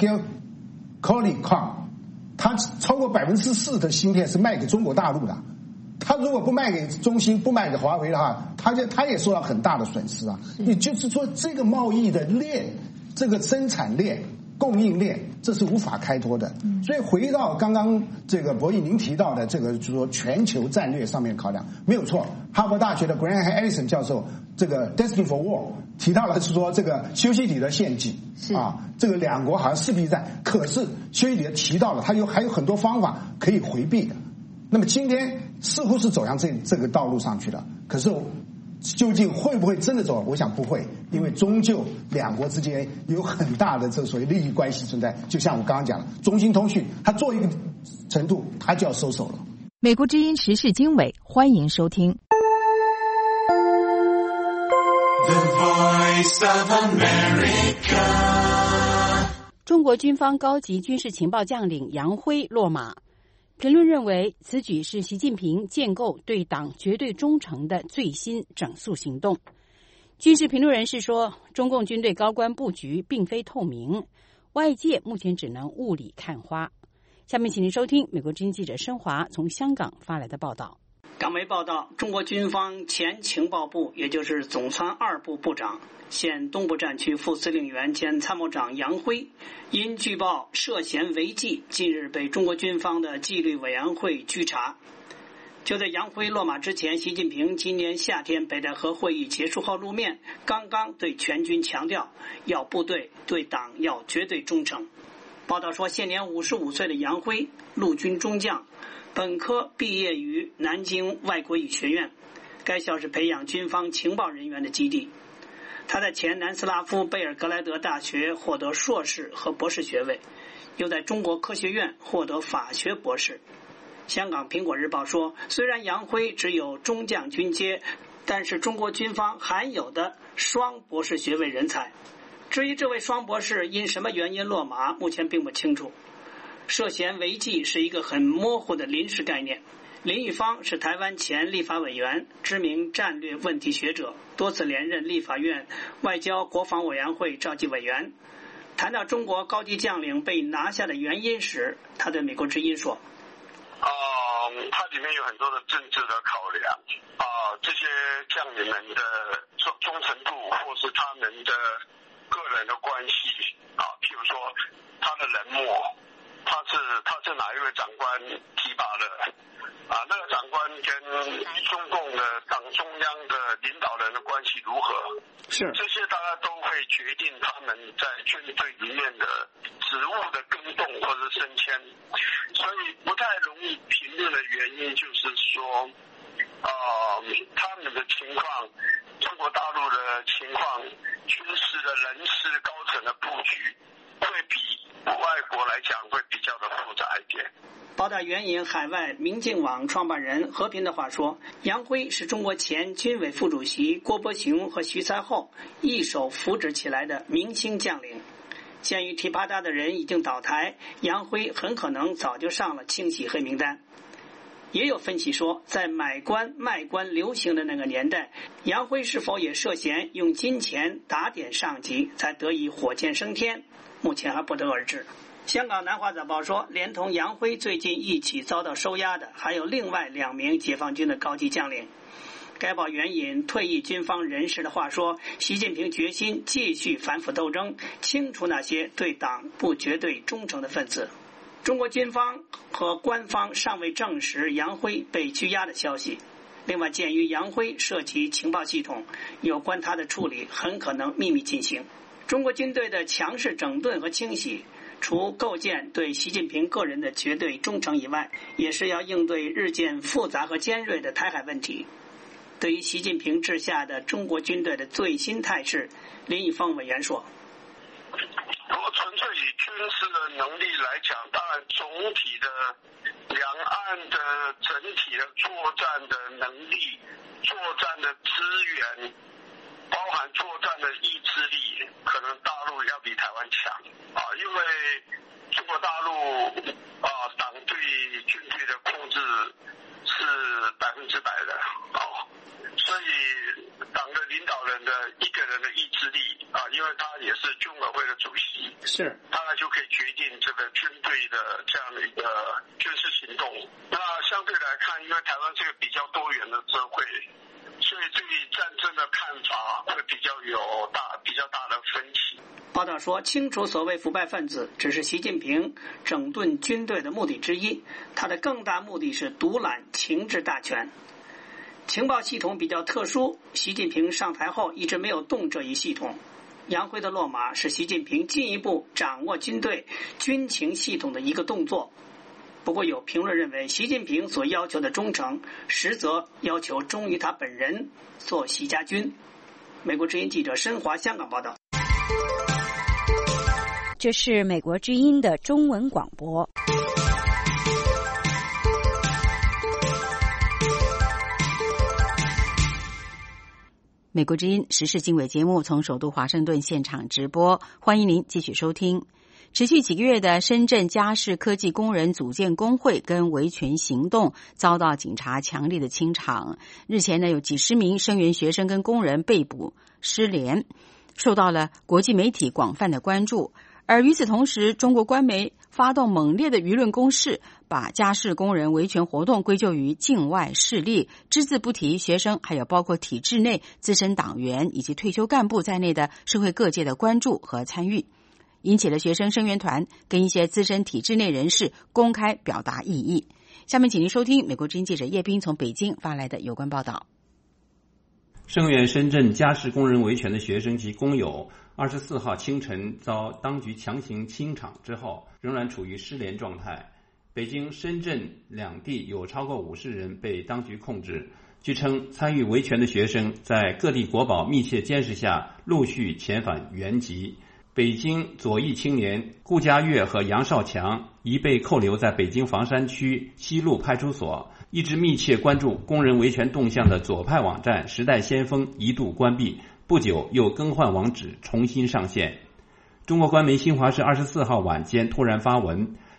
Speaker 11: Qualcomm， 它超过4%的芯片是卖给中国大陆的。他如果不卖给中兴，不卖给华为的话，他也受到很大的损失啊。也就是说，这个贸易的链，这个生产链、供应链，这是无法开脱的。所以回到刚刚这个博弈您提到的这个，就是说全球战略上面考量，没有错。哈佛大学的 Graham Allison 教授这个 Destiny for War 提到了是说这个修昔底德陷阱啊，这个两国好像势必战，可是修昔底德提到了他还有很多方法可以回避的。那么今天似乎是走向这个道路上去了，可是究竟会不会真的走？我想不会，因为终究两国之间有很大的这所谓利益关系存在。就像我刚刚讲的，中兴通讯它做一个程度，它就要收手了。
Speaker 5: 美国之音时事经纬，欢迎收听。
Speaker 13: The Voice of America。
Speaker 2: 中国军方高级军事情报将领杨辉落马。评论认为，此举是习近平建构对党绝对忠诚的最新整肃行动。军事评论人士说，中共军队高官布局并非透明，外界目前只能雾里看花。下面请您收听美国之音记者申华从香港发来的报道。
Speaker 14: 港媒报道，中国军方前情报部，也就是总参2部部长、现东部战区副司令员兼参谋长杨辉，因据报涉嫌违纪，近日被中国军方的纪律委员会拘查。就在杨辉落马之前，习近平今年夏天北戴河会议结束后露面，刚刚对全军强调，要部队对党要绝对忠诚。报道说，现年55岁的杨辉，陆军中将，本科毕业于南京外国语学院，该校是培养军方情报人员的基地。他在前南斯拉夫贝尔格莱德大学获得硕士和博士学位，又在中国科学院获得法学博士。香港苹果日报说，虽然杨辉只有中将军阶，但是中国军方罕有的双博士学位人才。至于这位双博士因什么原因落马，目前并不清楚。 涉嫌违纪是一个很模糊的临时概念。林玉芳是台湾前立法委员，知名战略问题学者，多次连任立法院外交国防委员会召集委员。谈到中国高级将领被拿下的原因时，他对美国之音说：
Speaker 15: 它里面有很多的政治的考量这些将领们的忠诚度，或是他们的个人的关系譬如说他的人脉，他是哪一位长官提拔的那个长官跟中共的党中央的领导人的关系如何？
Speaker 14: 是
Speaker 15: 这些大家都会决定他们在军队里面的职务的更动或者升迁，所以不太容易评论的原因就是说，他们的情况，中国大陆的情况，军事的人事高层的布局，会比外国来讲会比较的复杂一点。
Speaker 14: 报道援引海外明镜网创办人和平的话说，杨辉是中国前军委副主席郭伯雄和徐才厚一手扶植起来的明星将领。鉴于提拔他的人已经倒台，杨辉很可能早就上了清洗黑名单。也有分析说，在买官卖官流行的那个年代，杨辉是否也涉嫌用金钱打点上级，才得以火箭升天，目前还不得而知。香港南华早报说，连同杨辉最近一起遭到收押的还有另外2名解放军的高级将领。该报援引退役军方人士的话说，习近平决心继续反腐斗争，清除那些对党不绝对忠诚的分子。中国军方和官方尚未证实杨辉被拘押的消息。另外，鉴于杨辉涉及情报系统，有关他的处理很可能秘密进行。中国军队的强势整顿和清洗，除构建对习近平个人的绝对忠诚以外，也是要应对日渐复杂和尖锐的台海问题。对于习近平治下的中国军队的最新态势，林毅峰委员说，
Speaker 15: 如果纯粹以军事的能力来讲，当然总体的两岸的整体的作战的能力、作战的资源，包含作战的意志力，可能大陆要比台湾强因为中国大陆党对军队的控制是100%的所以党的领导人的一个人的意志力因为他也是军委会的主席，
Speaker 14: 是
Speaker 15: 当然就可以决定这个军队的这样的一个军事行动。那相对来看，因为台湾是个比较多元的社会，所以对战争的看法会比较大的分歧。
Speaker 14: 报道说，清除所谓腐败分子只是习近平整顿军队的目的之一，他的更大目的是独揽情治大权。情报系统比较特殊，习近平上台后一直没有动这一系统。杨辉的落马是习近平进一步掌握军队军情系统的一个动作。不过有评论认为，习近平所要求的忠诚，实则要求忠于他本人，做习家军。美国之音记者申华香港报道。
Speaker 2: 这是美国之音的中文广播。美国之音时事经纬节目从首都华盛顿现场直播，欢迎您继续收听。持续几个月的深圳嘉士科技工人组建工会跟维权行动遭到警察强力的清场。日前呢，有几十名声援学生跟工人被捕失联，受到了国际媒体广泛的关注。而与此同时，中国官媒发动猛烈的舆论攻势，把嘉士工人维权活动归咎于境外势力，只字不提学生还有包括体制内资深党员以及退休干部在内的社会各界的关注和参与，引起了学生声援团跟一些资深体制内人士公开表达异议。下面请您收听美国之音记者叶斌从北京发来的有关报道。
Speaker 16: 声援深圳嘉士工人维权的学生及工友24号清晨遭当局强行清场之后，仍然处于失联状态。北京、深圳两地有超过50人被当局控制。据称，参与维权的学生在各地国保密切监视下陆续遣返原籍。北京左翼青年顾家跃和杨少强已被扣留在北京房山区西路派出所。一直密切关注工人维权动向的左派网站时代先锋一度关闭，不久又更换网址重新上线。中国官媒新华社24号晚间突然发文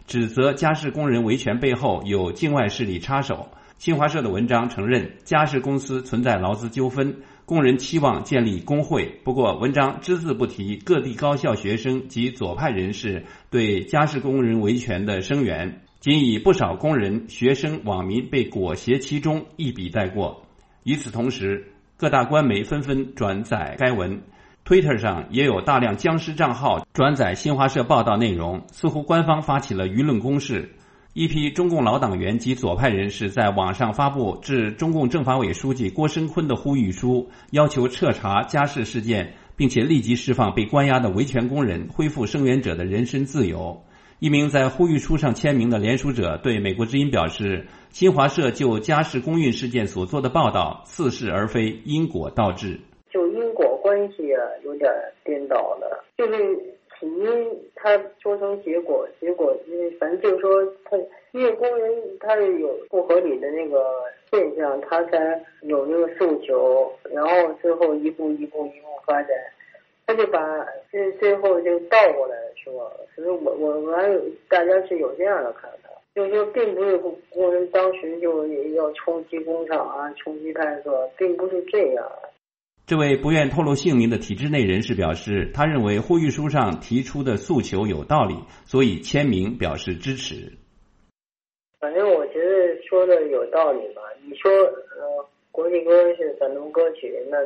Speaker 16: 指责家事工人维权背后有境外势力插手。新华社的文章承认家事公司存在劳资纠纷，工人期望建立工会，不过文章只字不提各地高校学生及左派人士对家事工人维权的声援，仅以不少工人、学生、网民被裹挟其中一笔带过。与此同时，各大官媒纷纷转载该文， Twitter 上也有大量僵尸账号转载新华社报道内容，似乎官方发起了舆论攻势。一批中共老党员及左派人士在网上发布致中共政法委书记郭声琨的呼吁书，要求彻查家事事件，并且立即释放被关押的维权工人，恢复声援者的人身自由。一名在呼吁书上签名的联署者对美国之音表示，新华社就家事公运事件所做的报道似是而非，因果倒置。
Speaker 17: 就因果关系啊，有点颠倒了，就是起因他说成结果，反正就是说他因为工人他是有不合理的那个现象，他才有那个诉求，然后最后一步发展，他就把最后就倒过来说，所以我还有大家是有这样的看法，就是说并不是工人当时就要冲击工厂啊，冲击派出所，并不是这样。
Speaker 16: 这位不愿透露姓名的体制内人士表示，他认为呼吁书上提出的诉求有道理，所以签名表示支持。
Speaker 17: 反正我觉得说的有道理吧。你说国际歌是反动歌曲，那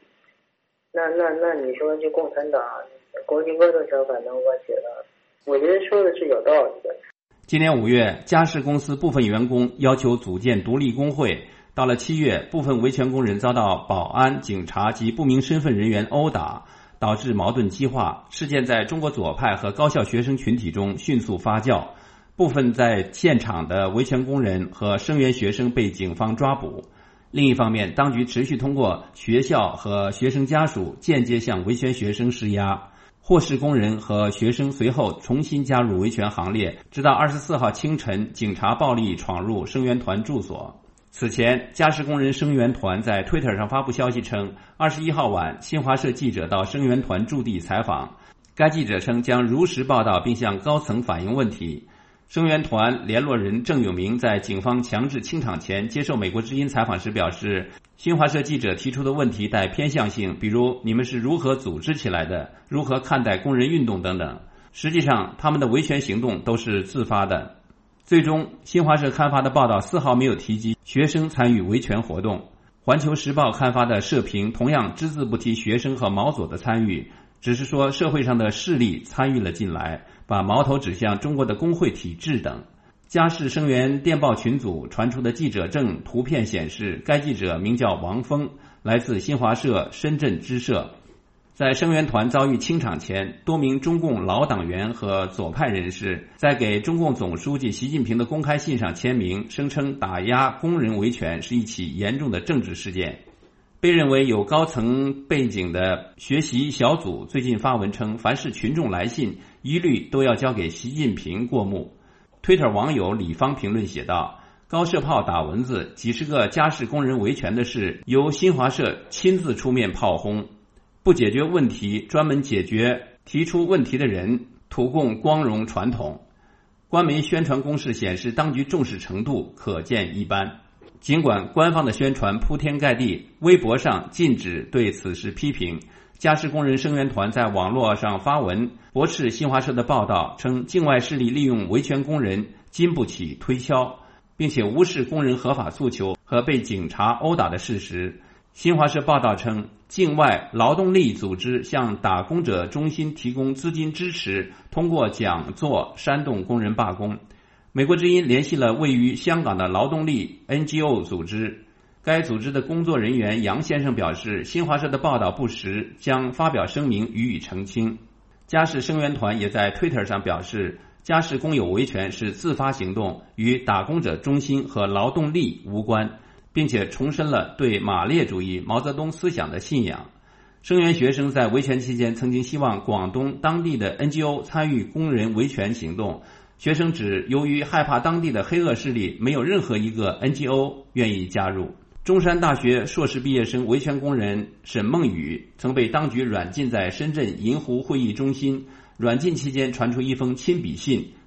Speaker 17: 你说这共产党国际歌都成反动歌曲了，我觉得说的是有道理的。
Speaker 16: 今年5月，家事公司部分员工要求组建独立工会。到了7月，部分维权工人遭到保安、警察及不明身份人员殴打，导致矛盾激化。事件在中国左派和高校学生群体中迅速发酵，部分在现场的维权工人和声援学生被警方抓捕。另一方面，当局持续通过学校和学生家属间接向维权学生施压。获释工人和学生随后重新加入维权行列，直到24号清晨，警察暴力闯入声援团住所。此前，家事工人声援团在 Twitter 上发布消息称，21号晚，新华社记者到声援团驻地采访。该记者称将如实报道并向高层反映问题。声援团联络人郑永明在警方强制清场前接受美国之音采访时表示，新华社记者提出的问题带偏向性，比如你们是如何组织起来的，如何看待工人运动等等。实际上，他们的维权行动都是自发的。最终，新华社刊发的报道丝毫没有提及学生参与维权活动。环球时报刊发的社评同样只字不提学生和毛左的参与，只是说社会上的势力参与了进来，把矛头指向中国的工会体制等。家事声援电报群组传出的记者证图片显示，该记者名叫王峰，来自新华社深圳支社。在声援团遭遇清场前，多名中共老党员和左派人士在给中共总书记习近平的公开信上签名，声称打压工人维权是一起严重的政治事件。被认为有高层背景的学习小组最近发文称，凡是群众来信，一律都要交给习近平过目。Twitter 网友李芳评论写道，高射炮打蚊子，几十个家事工人维权的事由新华社亲自出面炮轰，不解决问题，专门解决提出问题的人，土共光荣传统。官媒宣传攻势显示，当局重视程度可见一斑。尽管官方的宣传铺天盖地，微博上禁止对此事批评，家事工人声援团在网络上发文驳斥新华社的报道，称境外势力利用维权工人经不起推敲，并且无视工人合法诉求和被警察殴打的事实。新华社报道称，境外劳动力组织向打工者中心提供资金支持，通过讲座煽动工人罢工。美国之音联系了位于香港的劳动力 NGO 组织，该组织的工作人员杨先生表示，新华社的报道不实，将发表声明予以澄清。家事声援团也在 Twitter 上表示，家事工友维权是自发行动，与打工者中心和劳动力无关，并且重申了对马列主义毛泽东思想的信仰。声援学生在维权期间曾经希望广东当地的 NGO 参与工人维权行动，学生指由于害怕当地的黑恶势力，没有任何一个 NGO 愿意加入。中山大学硕士毕业生维权工人沈梦雨曾被当局软禁在深圳银湖会议中心，软禁期间传出一封亲笔信，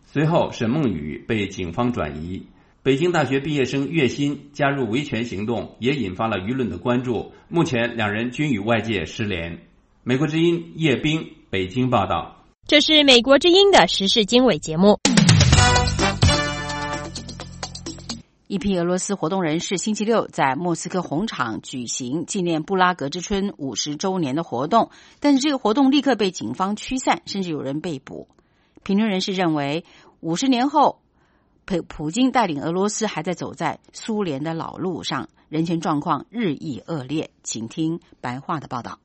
Speaker 16: 随后沈梦雨被警方转移。北京大学毕业生岳鑫加入维权行动，也引发了舆论的关注。目前两人均与外界失联。美国之音叶冰北京报道。
Speaker 4: 这是美国之音的时事经纬节目。
Speaker 2: 一批俄罗斯活动人士星期六在莫斯科红场举行纪念布拉格之春50周年的活动，但是这个活动立刻被警方驱散，甚至有人被捕。评论人士认为，50年后普京带领俄罗斯还在走在苏联的老路上，人权状况日益恶劣。请听白话的报道。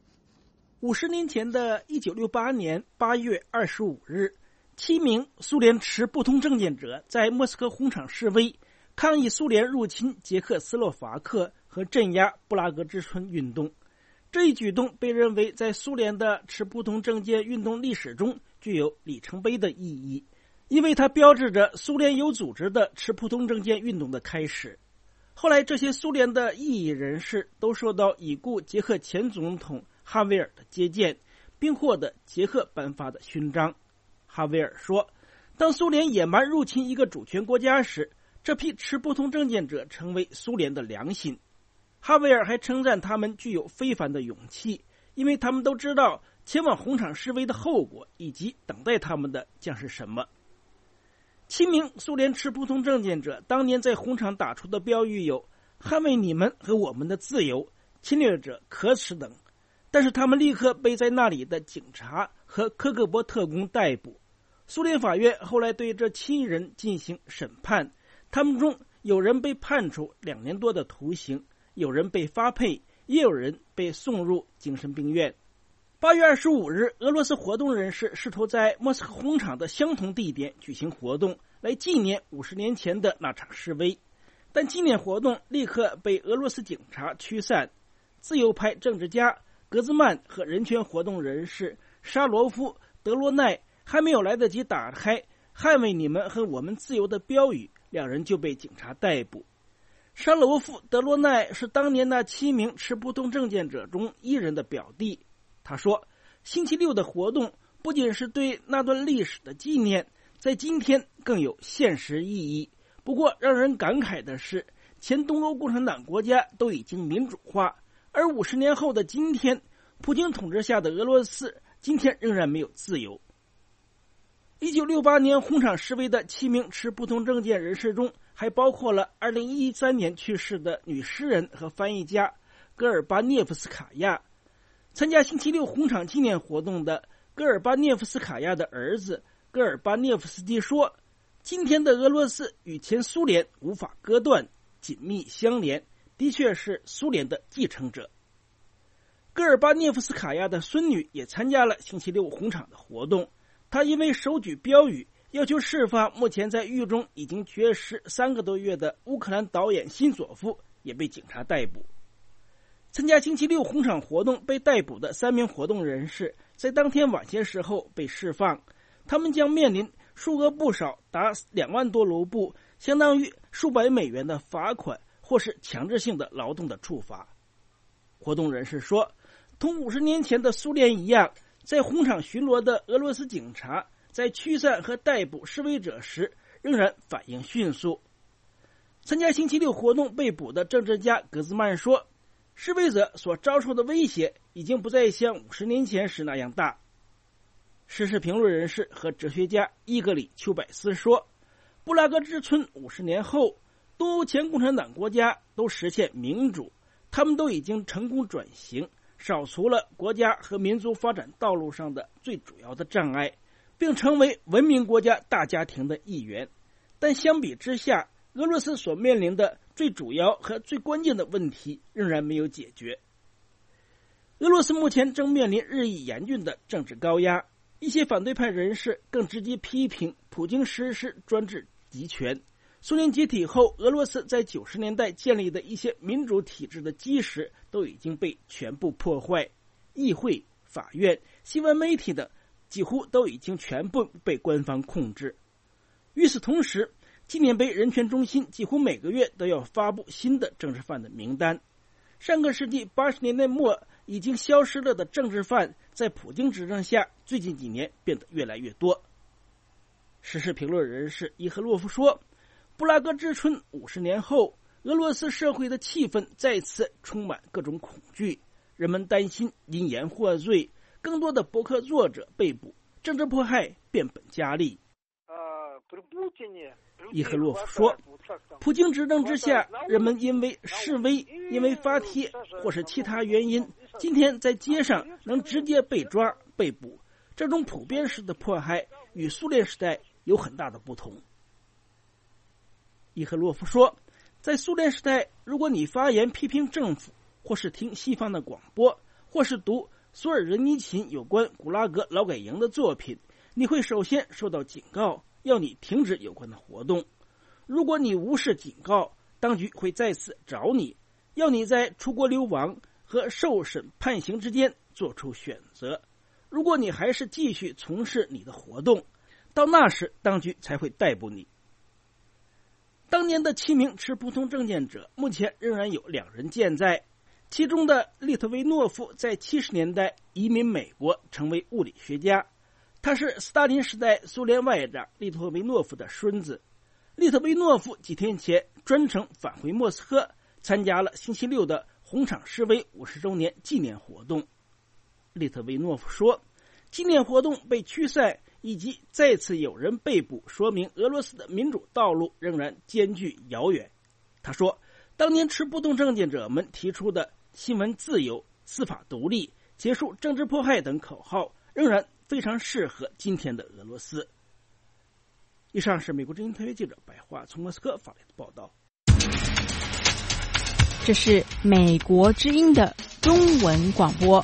Speaker 18: 50年前的1968年8月25日，7名苏联持不同政见者在莫斯科红场示威，抗议苏联入侵捷克斯洛伐克和镇压布拉格之春运动。这一举动被认为在苏联的持不同政见运动历史中具有里程碑的意义，因为它标志着苏联有组织的持不同政见运动的开始。后来这些苏联的异议人士都受到已故捷克前总统哈维尔的接见，并获得捷克颁发的勋章。哈维尔说，当苏联野蛮入侵一个主权国家时，这批持不同政见者成为苏联的良心。哈维尔还称赞他们具有非凡的勇气，因为他们都知道前往红场示威的后果，以及等待他们的将是什么。7名苏联持不同政见者当年在红场打出的标语有捍卫你们和我们的自由，侵略者可耻等，但是他们立刻被在那里的警察和科格勃特工逮捕。苏联法院后来对这7人进行审判，他们中有人被判处2年多的徒刑，有人被发配，也有人被送入精神病院。8月25日，俄罗斯活动人士试图在莫斯科红场的相同地点举行活动，来纪念50年前的那场示威，但纪念活动立刻被俄罗斯警察驱散。自由派政治家格兹曼和人权活动人士沙罗夫、德罗奈还没有来得及打开捍卫你们和我们自由的标语，两人就被警察逮捕。沙罗夫、德罗奈是当年那7名持不同政见者中1人的表弟。他说，星期六的活动不仅是对那段历史的纪念，在今天更有现实意义。不过让人感慨的是，前东欧共产党国家都已经民主化，而50年后的今天，普京统治下的俄罗斯今天仍然没有自由。1968年红场示威的7名持不同政见人士中，还包括了2013年去世的女诗人和翻译家戈尔巴涅夫斯卡娅。参加星期六红场纪念活动的戈尔巴涅夫斯卡娅的儿子戈尔巴涅夫斯基说，今天的俄罗斯与前苏联无法割断，紧密相连，的确是苏联的继承者。戈尔巴涅夫斯卡娅的孙女也参加了星期六红场的活动，她因为手举标语要求释放目前在狱中已经绝食3个多月的乌克兰导演辛索夫，也被警察逮捕。参加星期六红场活动被逮捕的3名活动人士在当天晚些时候被释放，他们将面临数额不少达2万多卢布，相当于数百美元的罚款，或是强制性的劳动的处罚。活动人士说，同50年前的苏联一样，在红场巡逻的俄罗斯警察在驱散和逮捕示威者时仍然反应迅速。参加星期六活动被捕的政治家格兹曼说，示威者所遭受的威胁已经不再像50年前时那样大。时事评论人士和哲学家伊格里·丘百斯说，布拉格之春50年后，东欧前共产党国家都实现民主，他们都已经成功转型，扫除了国家和民族发展道路上的最主要的障碍，并成为文明国家大家庭的一员。但相比之下，俄罗斯所面临的最主要和最关键的问题仍然没有解决。俄罗斯目前正面临日益严峻的政治高压，一些反对派人士更直接批评普京实施专制集权。苏联解体后，俄罗斯在90年代建立的一些民主体制的基石都已经被全部破坏，议会、法院、新闻媒体等几乎都已经全部被官方控制。与此同时，纪念碑人权中心几乎每个月都要发布新的政治犯的名单。上个世纪80年代末已经消失了的政治犯，在普京执政下最近几年变得越来越多。 时事评论人士伊赫洛夫说，布拉格之春50年后，俄罗斯社会的气氛再次充满各种恐惧，人们担心因言获罪，更多的博客作者被捕，政治迫害变本加厉。伊赫洛夫说，普京执政之下，人们因为示威、因为发帖或是其他原因，今天在街上能直接被抓、被捕。这种普遍式的迫害与苏联时代有很大的不同。伊赫洛夫说，在苏联时代，如果你发言批评政府，或是听西方的广播，或是读索尔仁尼琴有关古拉格劳改营的作品，你会首先受到警告，要你停止有关的活动。如果你无视警告，当局会再次找你，要你在出国流亡和受审判刑之间做出选择。如果你还是继续从事你的活动，到那时当局才会逮捕你。当年的7名持普通证件者，目前仍然有2人健在，其中的利特维诺夫在70年代移民美国，成为物理学家。他是斯大林时代苏联外长利特维诺夫的孙子。利特维诺夫几天前专程返回莫斯科，参加了星期六的红场示威50周年纪念活动。利特维诺夫说，纪念活动被驱散以及再次有人被捕，说明俄罗斯的民主道路仍然艰巨遥远。他说，当年持不同证件者们提出的新闻自由、司法独立、结束政治迫害等口号，仍然非常适合今天的俄罗斯。以上是美国之音特约记者白桦从莫斯科发来的报道。
Speaker 5: 这是美国之音的中文广播。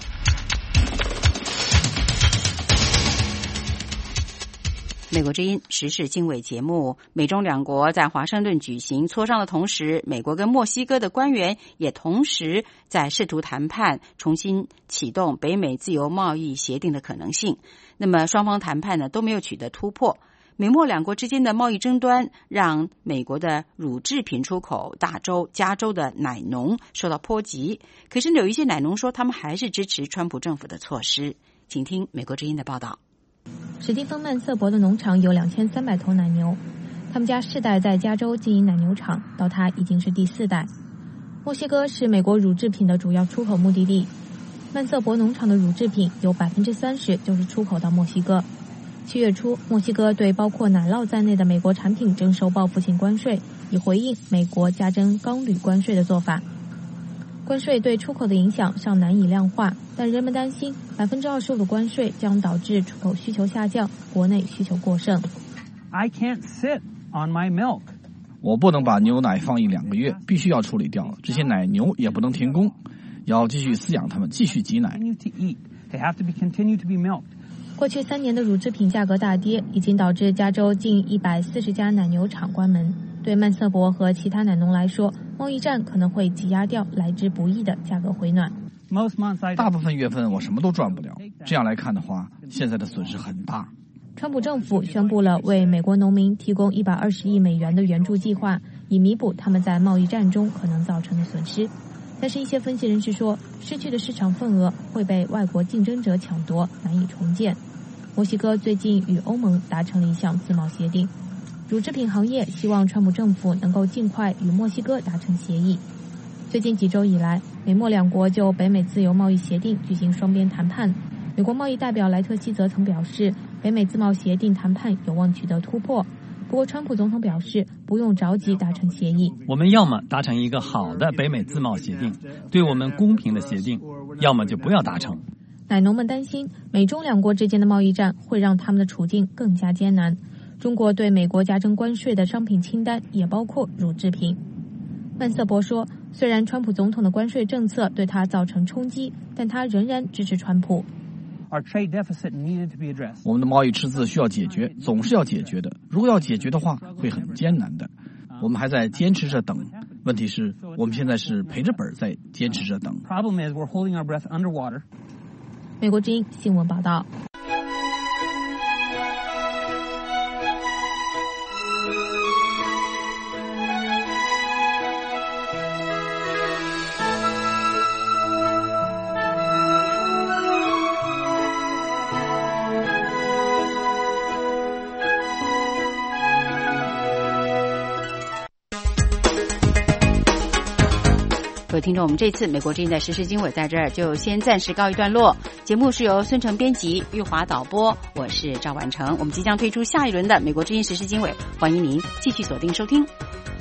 Speaker 2: 美国之音时事经纬节目，美中两国在华盛顿举行磋商的同时，美国跟墨西哥的官员也同时在试图谈判重新启动北美自由贸易协定的可能性。那么双方谈判呢都没有取得突破。美墨两国之间的贸易争端让美国的乳制品出口大州加州的奶农受到波及，可是有一些奶农说他们还是支持川普政府的措施。请听美国之音的报道。
Speaker 8: 史蒂芬·曼瑟伯的农场有2300头奶牛，他们家世代在加州经营奶牛场，到他已经是第4代。墨西哥是美国乳制品的主要出口目的地，曼瑟伯农场的乳制品有30%就是出口到墨西哥。7月初，墨西哥对包括奶酪在内的美国产品征收报复性关税，以回应美国加征钢铝关税的做法。关税对出口的影响尚难以量化，但人们担心25%的关税将导致出口需求下降，国内需求过剩。
Speaker 19: I can't sit on my milk.
Speaker 20: 我不能把牛奶放1-2个月，必须要处理掉。这些奶牛也不能停工，要继续饲养它们，继续挤奶。
Speaker 19: They have to be continue to be milked.
Speaker 8: 过去3年的乳制品价格大跌，已经导致加州近140家奶牛场关门。对曼瑟伯和其他奶农来说，贸易战可能会挤压掉来之不易的价格回暖。
Speaker 20: 大部分月份我什么都赚不了，这样来看的话，现在的损失很大。
Speaker 8: 川普政府宣布了为美国农民提供120亿美元的援助计划，以弥补他们在贸易战中可能造成的损失。但是一些分析人士说，失去的市场份额会被外国竞争者抢夺，难以重建。墨西哥最近与欧盟达成了一项自贸协定，乳制品行业希望川普政府能够尽快与墨西哥达成协议。最近几周以来，美墨两国就北美自由贸易协定举行双边谈判。美国贸易代表莱特希泽曾表示，北美自贸协定谈判有望取得突破。不过川普总统表示，不用着急达成协议。
Speaker 7: 我们要么达成一个好的北美自贸协定，对我们公平的协定，要么就不要达成。
Speaker 8: 奶农们担心，美中两国之间的贸易战会让他们的处境更加艰难。中国对美国加征关税的商品清单也包括乳制品。曼瑟伯说，虽然川普总统的关税政策对他造成冲击，但他仍然支持川普。
Speaker 20: 我们的贸易赤字需要解决，总是要解决的。如果要解决的话，会很艰难的。我们还在坚持着等。问题是，我们现在是赔着本在坚持着等。
Speaker 8: 美国之音新闻报道。
Speaker 2: 各位听众，我们这次美国之音的时事经纬在这儿就先暂时告一段落。节目是由孙成编辑，玉华导播，我是赵婉成。我们即将推出下一轮的美国之音时事经纬，欢迎您继续锁定收听。